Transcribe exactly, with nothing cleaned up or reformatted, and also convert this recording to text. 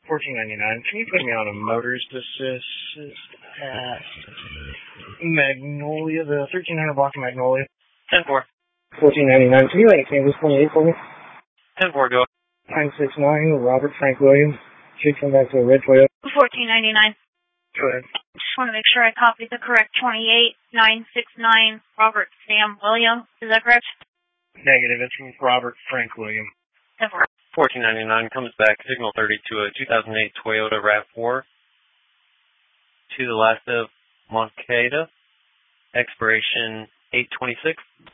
fourteen ninety-nine. Can you put me on a motors assist at Magnolia, the thirteen hundred block of Magnolia? ten four. fourteen ninety-nine. Can you like Kansas twenty-eight for me? ten four, go. nine six nine, Robert Frank Williams. Should come back to a red Toyota. fourteen ninety-nine. Go ahead. Just want to make sure I copied the correct twenty-eight nine six nine, Robert Sam Williams. Is that correct? Negative. It's Robert Frank Williams. ten four. fourteen ninety-nine comes back, signal thirty to a two thousand eight Toyota RAV four to the last of Moncada, expiration eight twenty-six.